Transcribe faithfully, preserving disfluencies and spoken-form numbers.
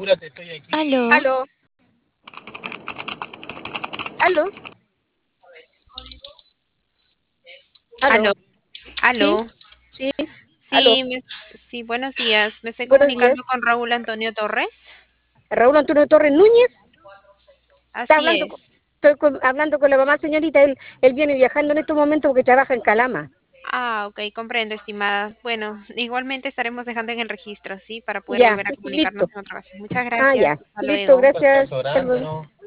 Aló, Aló, aló, Aló, aló. ¿Sí? aló. ¿Sí? Aló. Sí, me- sí, buenos días. Me estoy Buenos comunicando días. con Raúl Antonio Torres. Raúl Antonio Torres Núñez. Está Así hablando, con- es. estoy con- hablando con la mamá, señorita. Él, él viene viajando en estos momentos porque trabaja en Calama. Ah, ok, comprendo, estimada. Bueno, igualmente estaremos dejando en el registro, ¿sí? Para poder Ya, volver a listo. comunicarnos en otra ocasión. Muchas Ah, gracias. ya. Hasta Listo, luego. gracias. Hasta luego.